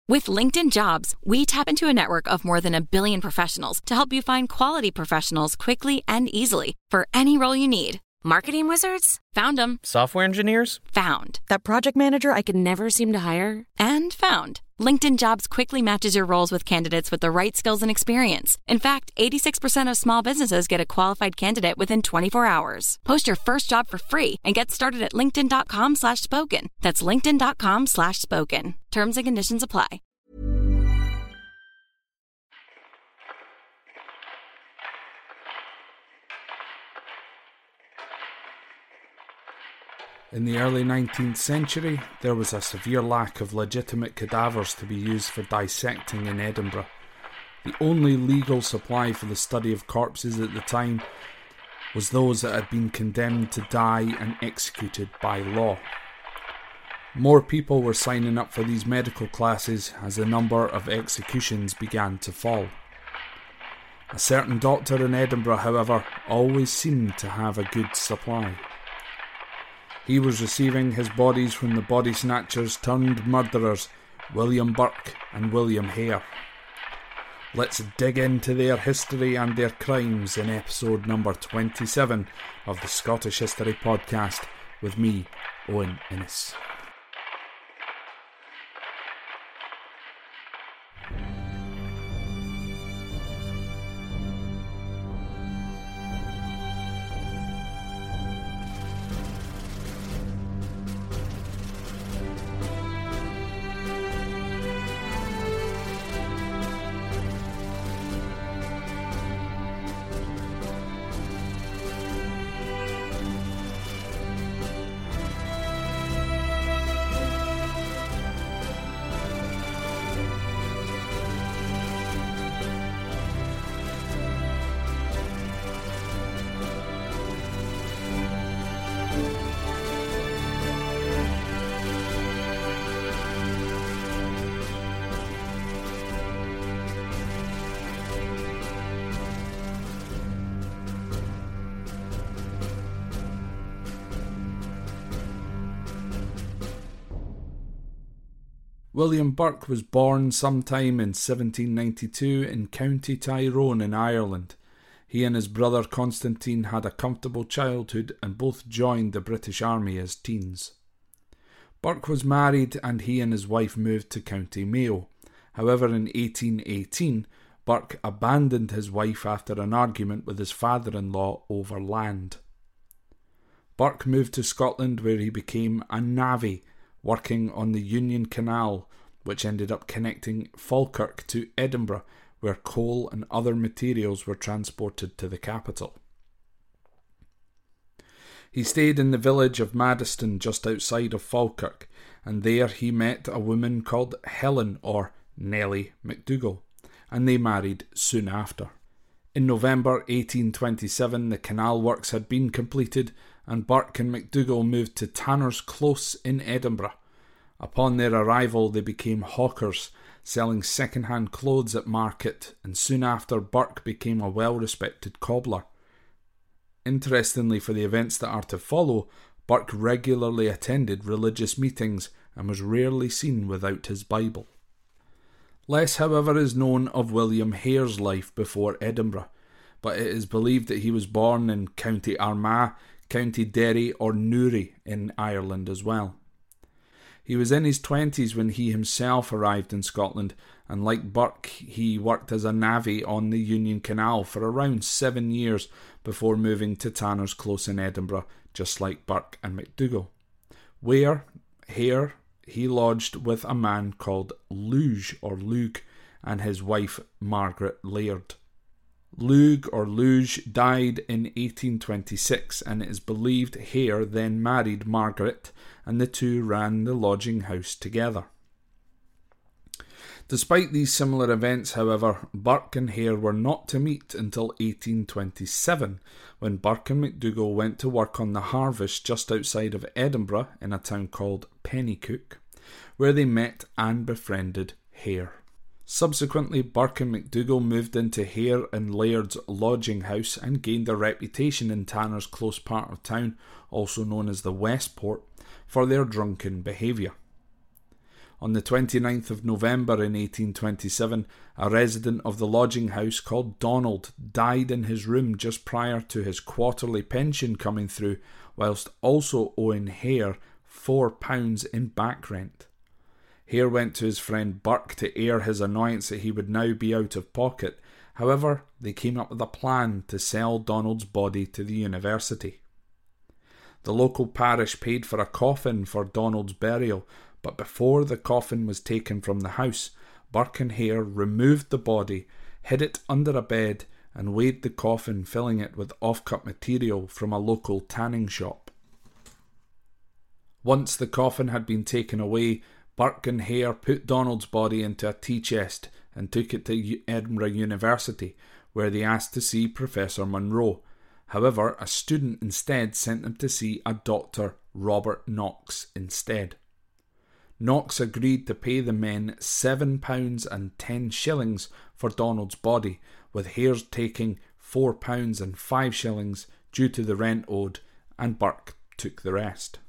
With LinkedIn Jobs, we tap into a network of more than 1 billion professionals to help you find quality professionals quickly and easily for any role you need. Marketing wizards? Found them. Software engineers? Found. That project manager I could never seem to hire? And found. LinkedIn Jobs quickly matches your roles with candidates with the right skills and experience. In fact, 86% of small businesses get a qualified candidate within 24 hours. Post your first job for free and get started at linkedin.com/spoken. That's linkedin.com/spoken. Terms and conditions apply. In the early 19th century, there was a severe lack of legitimate cadavers to be used for dissecting in Edinburgh. The only legal supply for the study of corpses at the time was those that had been condemned to die and executed by law. More people were signing up for these medical classes as the number of executions began to fall. A certain doctor in Edinburgh, however, always seemed to have a good supply. He was receiving his bodies from the body snatchers turned murderers William Burke and William Hare. Let's dig into their history and their crimes in episode number 27 of the Scottish History Podcast with me, Owen Innes. William Burke was born sometime in 1792 in County Tyrone in Ireland. He and his brother Constantine had a comfortable childhood and both joined the British Army as teens. Burke was married and he and his wife moved to County Mayo. However, in 1818, Burke abandoned his wife after an argument with his father-in-law over land. Burke moved to Scotland where he became a navvy, working on the Union Canal, which ended up connecting Falkirk to Edinburgh, where coal and other materials were transported to the capital. He stayed in the village of Maddiston just outside of Falkirk, and there he met a woman called Helen, or Nellie MacDougall, and they married soon after. In November 1827, the canal works had been completed, and Burke and MacDougall moved to Tanner's Close in Edinburgh. Upon their arrival, they became hawkers, selling second-hand clothes at market, and soon after Burke became a well-respected cobbler. Interestingly, for the events that are to follow, Burke regularly attended religious meetings and was rarely seen without his Bible. Less, however, is known of William Hare's life before Edinburgh, but it is believed that he was born in County Armagh, County Derry or Newry in Ireland as well. He was in his 20s when he himself arrived in Scotland, and like Burke, he worked as a navvy on the Union Canal for around 7 years before moving to Tanner's Close in Edinburgh, just like Burke and MacDougall, where Hare he lodged with a man called Luge or Lug and his wife Margaret Laird. Lug or Luge died in 1826, and it is believed Hare then married Margaret, and the two ran the lodging house together. Despite these similar events, however, Burke and Hare were not to meet until 1827, when Burke and MacDougall went to work on the harvest just outside of Edinburgh in a town called Pennycook, where they met and befriended Hare. Subsequently, Burke and MacDougall moved into Hare and Laird's lodging house and gained a reputation in Tanner's Close part of town, also known as the Westport, for their drunken behaviour. On the 29th of November in 1827, a resident of the lodging house called Donald died in his room just prior to his quarterly pension coming through, whilst also owing Hare £4 in back rent. Hare went to his friend Burke to air his annoyance that he would now be out of pocket. However, they came up with a plan to sell Donald's body to the university. The local parish paid for a coffin for Donald's burial, but before the coffin was taken from the house, Burke and Hare removed the body, hid it under a bed, and weighed the coffin, filling it with off-cut material from a local tanning shop. Once the coffin had been taken away, Burke and Hare put Donald's body into a tea chest and took it to Edinburgh University, where they asked to see Professor Monro. However, a student instead sent them to see a Dr. Robert Knox instead. Knox agreed to pay the men £7 and 10 shillings for Donald's body, with Hare's taking £4 and 5 shillings due to the rent owed, and Burke took the rest.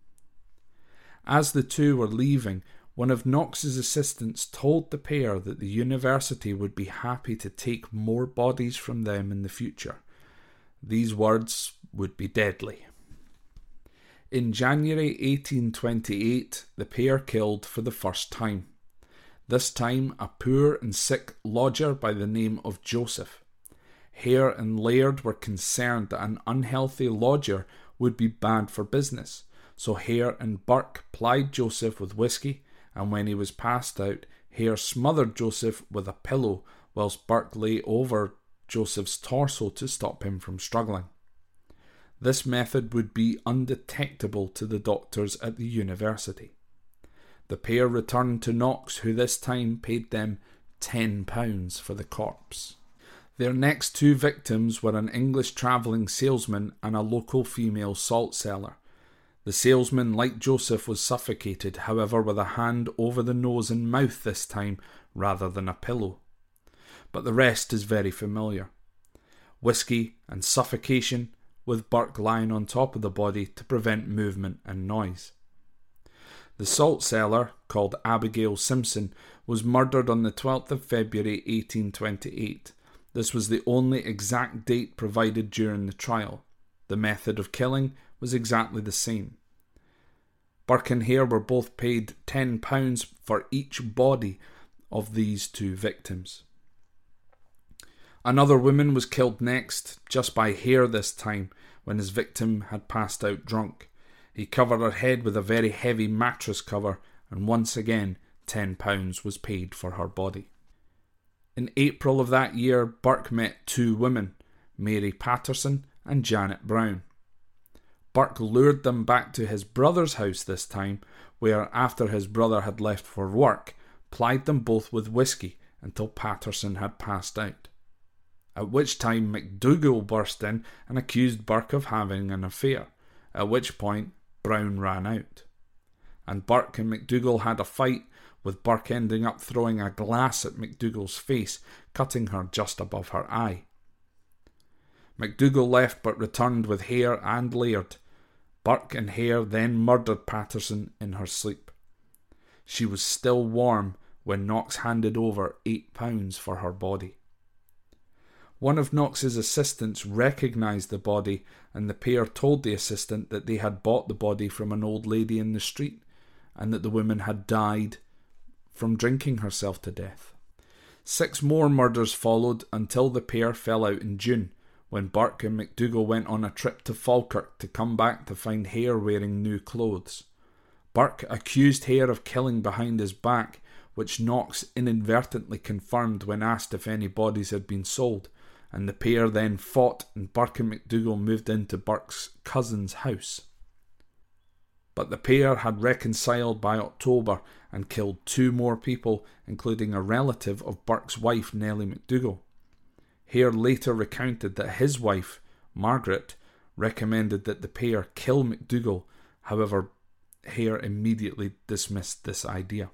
As the two were leaving, one of Knox's assistants told the pair that the university would be happy to take more bodies from them in the future. These words would be deadly. In January 1828, the pair killed for the first time. This time, a poor and sick lodger by the name of Joseph. Hare and Laird were concerned that an unhealthy lodger would be bad for business, so Hare and Burke plied Joseph with whiskey, and when he was passed out, Hare smothered Joseph with a pillow whilst Burke lay over Joseph's torso to stop him from struggling. This method would be undetectable to the doctors at the university. The pair returned to Knox, who this time paid them £10 for the corpse. Their next two victims were an English travelling salesman and a local female salt seller. The salesman, like Joseph, was suffocated, however, with a hand over the nose and mouth this time, rather than a pillow. But the rest is very familiar. Whiskey and suffocation, with Burke lying on top of the body to prevent movement and noise. The salt seller, called Abigail Simpson, was murdered on the 12th of February 1828. This was the only exact date provided during the trial. The method of killing was exactly the same. Burke and Hare were both paid £10 for each body of these two victims. Another woman was killed next, just by Hare this time, when his victim had passed out drunk. He covered her head with a very heavy mattress cover, and once again £10 was paid for her body. In April of that year, Burke met two women, Mary Patterson and Janet Brown. Burke lured them back to his brother's house this time, where, after his brother had left for work, plied them both with whiskey until Patterson had passed out. At which time MacDougall burst in and accused Burke of having an affair, at which point Brown ran out. And Burke and MacDougall had a fight, with Burke ending up throwing a glass at MacDougall's face, cutting her just above her eye. MacDougall left but returned with Hare and Laird. Burke and Hare then murdered Patterson in her sleep. She was still warm when Knox handed over £8 for her body. One of Knox's assistants recognised the body, and the pair told the assistant that they had bought the body from an old lady in the street, and that the woman had died from drinking herself to death. 6 more murders followed until the pair fell out in June, when Burke and MacDougall went on a trip to Falkirk to come back to find Hare wearing new clothes. Burke accused Hare of killing behind his back, which Knox inadvertently confirmed when asked if any bodies had been sold, and the pair then fought, and Burke and MacDougall moved into Burke's cousin's house. But the pair had reconciled by October and killed 2 more people, including a relative of Burke's wife, Nellie MacDougall. Hare later recounted that his wife, Margaret, recommended that the pair kill MacDougall. However, Hare immediately dismissed this idea.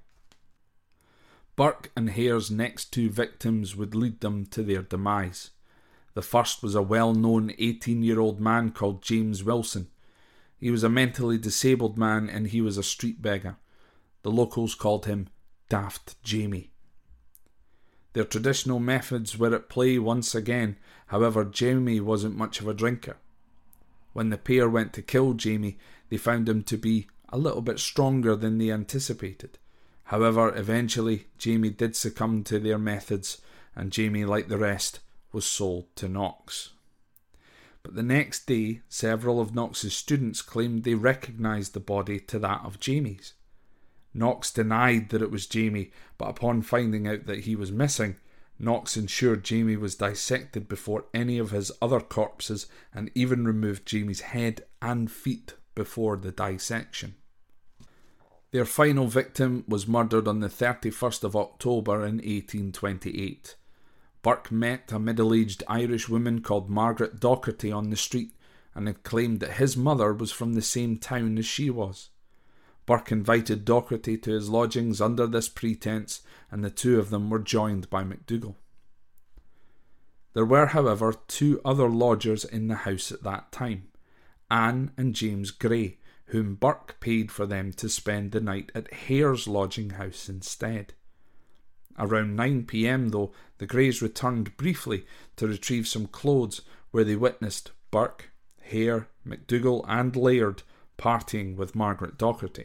Burke and Hare's next 2 victims would lead them to their demise. The first was a well-known 18-year-old man called James Wilson. He was a mentally disabled man and he was a street beggar. The locals called him Daft Jamie. Their traditional methods were at play once again, however Jamie wasn't much of a drinker. When the pair went to kill Jamie, they found him to be a little bit stronger than they anticipated. However, eventually Jamie did succumb to their methods, and Jamie, like the rest, was sold to Knox. But the next day, several of Knox's students claimed they recognised the body to that of Jamie's. Knox denied that it was Jamie, but upon finding out that he was missing, Knox ensured Jamie was dissected before any of his other corpses and even removed Jamie's head and feet before the dissection. Their final victim was murdered on the 31st of October in 1828. Burke met a middle-aged Irish woman called Margaret Docherty on the street and had claimed that his mother was from the same town as she was. Burke invited Docherty to his lodgings under this pretense, and the two of them were joined by MacDougall. There were, however, two other lodgers in the house at that time, Anne and James Gray, whom Burke paid for them to spend the night at Hare's lodging house instead. Around 9 p.m, though, the Greys returned briefly to retrieve some clothes, where they witnessed Burke, Hare, MacDougall and Laird partying with Margaret Docherty.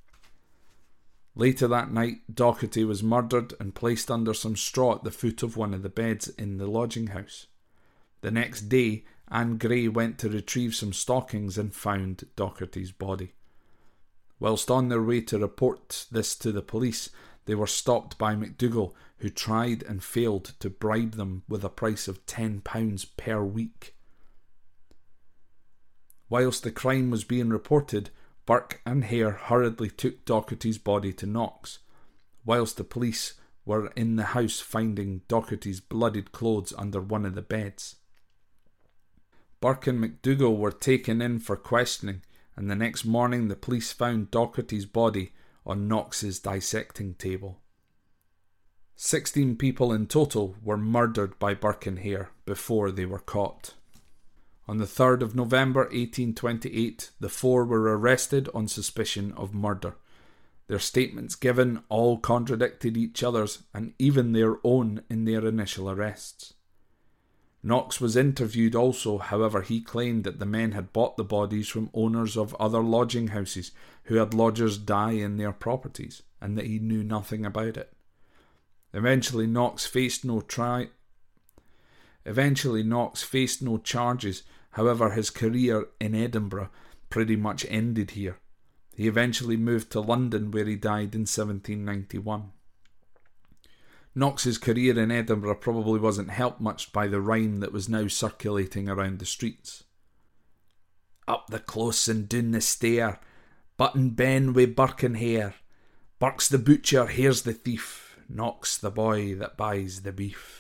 Later that night, Docherty was murdered and placed under some straw at the foot of one of the beds in the lodging house. The next day, Anne Gray went to retrieve some stockings and found Docherty's body. Whilst on their way to report this to the police, they were stopped by MacDougall, who tried and failed to bribe them with a price of £10 per week. Whilst the crime was being reported, Burke and Hare hurriedly took Docherty's body to Knox, whilst the police were in the house finding Docherty's bloodied clothes under one of the beds. Burke and MacDougall were taken in for questioning, and the next morning the police found Docherty's body on Knox's dissecting table. 16 people in total were murdered by Burke and Hare before they were caught. On the 3rd of November 1828, the four were arrested on suspicion of murder. Their statements given all contradicted each other's and even their own in their initial arrests. Knox was interviewed also, however he claimed that the men had bought the bodies from owners of other lodging houses who had lodgers die in their properties, and that he knew nothing about it. Eventually Knox faced no charges, however his career in Edinburgh pretty much ended here. He eventually moved to London, where he died in 1791. Knox's career in Edinburgh probably wasn't helped much by the rhyme that was now circulating around the streets. Up the close and down the stair, Button Ben wi' Burke and Hare. Burke's the butcher, Hare's the thief, Knox the boy that buys the beef.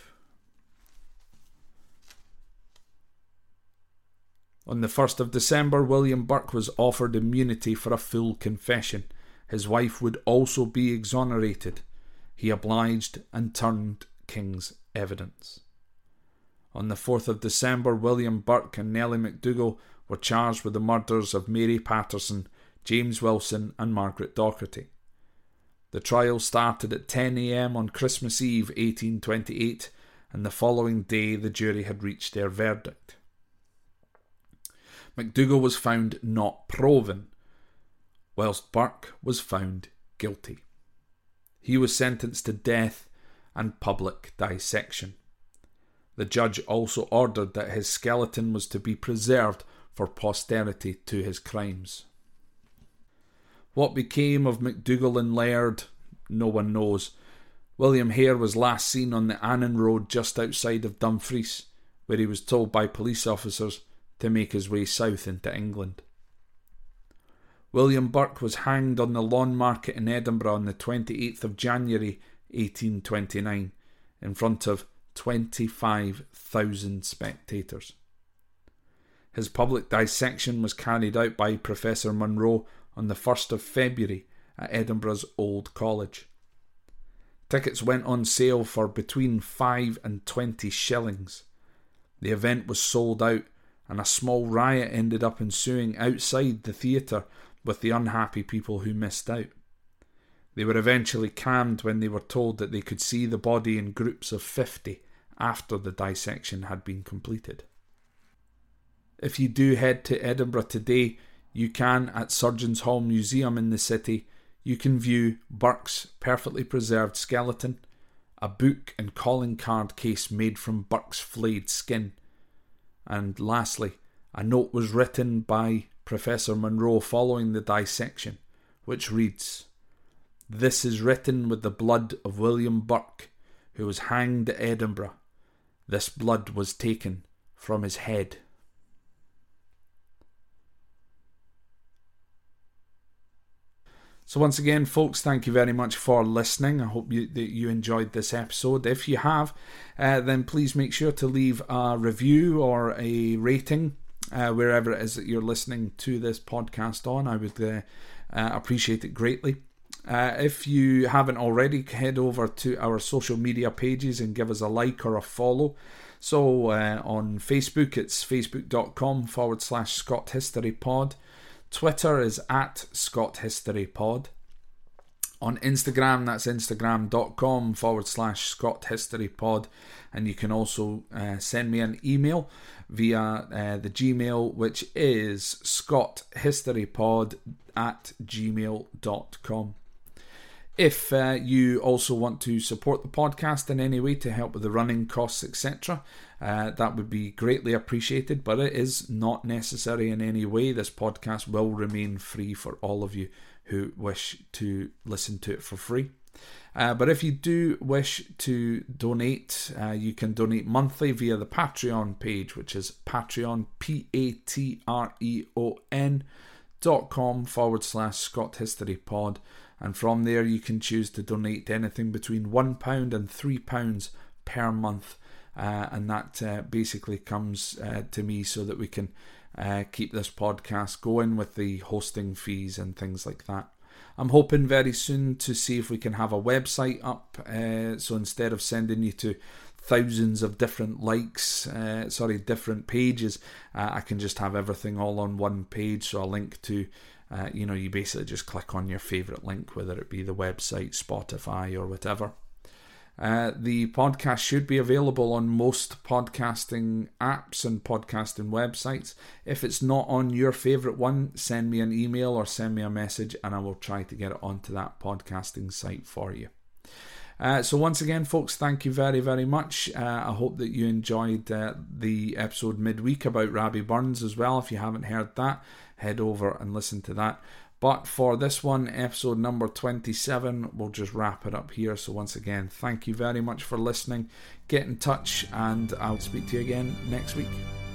On the 1st of December, William Burke was offered immunity for a full confession. His wife would also be exonerated. He obliged and turned King's evidence. On the 4th of December, William Burke and Nellie MacDougall were charged with the murders of Mary Patterson, James Wilson and Margaret Docherty. The trial started at 10 a.m. on Christmas Eve 1828, and the following day the jury had reached their verdict. MacDougall was found not proven, whilst Burke was found guilty. He was sentenced to death and public dissection. The judge also ordered that his skeleton was to be preserved for posterity to his crimes. What became of MacDougall and Laird, no one knows. William Hare was last seen on the Annan Road just outside of Dumfries, where he was told by police officers to make his way south into England. William Burke was hanged on the Lawn Market in Edinburgh on the 28th of January 1829 in front of 25,000 spectators. His public dissection was carried out by Professor Munro on the 1st of February at Edinburgh's Old College. Tickets went on sale for between 5 and 20 shillings. The event was sold out, and a small riot ended up ensuing outside the theatre with the unhappy people who missed out. They were eventually calmed when they were told that they could see the body in groups of 50 after the dissection had been completed. If you do head to Edinburgh today, you can, at Surgeons' Hall Museum in the city, you can view Burke's perfectly preserved skeleton, a book and calling card case made from Burke's flayed skin, and lastly, a note was written by Professor Monro following the dissection, which reads, "This is written with the blood of William Burke, who was hanged at Edinburgh. This blood was taken from his head." So once again, folks, thank you very much for listening. I hope that you enjoyed this episode. If you have, then please make sure to leave a review or a rating wherever it is that you're listening to this podcast on. I would appreciate it greatly. If you haven't already, head over to our social media pages and give us a like or a follow. So on Facebook, it's facebook.com/ScottHistoryPod. Twitter is at ScottHistoryPod. On Instagram, that's instagram.com/ScottHistoryPod. And you can also send me an email via the Gmail, which is scotthistorypod@gmail.com. If you also want to support the podcast in any way to help with the running costs, etc., that would be greatly appreciated, but it is not necessary in any way. This podcast will remain free for all of you who wish to listen to it for free. But if you do wish to donate, you can donate monthly via the Patreon page, which is Patreon, patreon.com/ScottHistoryPod. And from there you can choose to donate anything between £1 and £3 per month. And that basically comes to me so that we can keep this podcast going with the hosting fees and things like that. I'm hoping very soon to see if we can have a website up. So instead of sending you to thousands of different different pages, I can just have everything all on one page. So a link to you basically just click on your favourite link, whether it be the website, Spotify, or whatever. The podcast should be available on most podcasting apps and podcasting websites. If it's not on your favourite one, send me an email or send me a message and I will try to get it onto that podcasting site for you. So once again, folks, thank you very, very much. I hope that you enjoyed the episode midweek about Rabbie Burns as well. If you haven't heard that, head over and listen to that. But for this one, episode number 27, we'll just wrap it up here. So once again, thank you very much for listening. Get in touch and I'll speak to you again next week.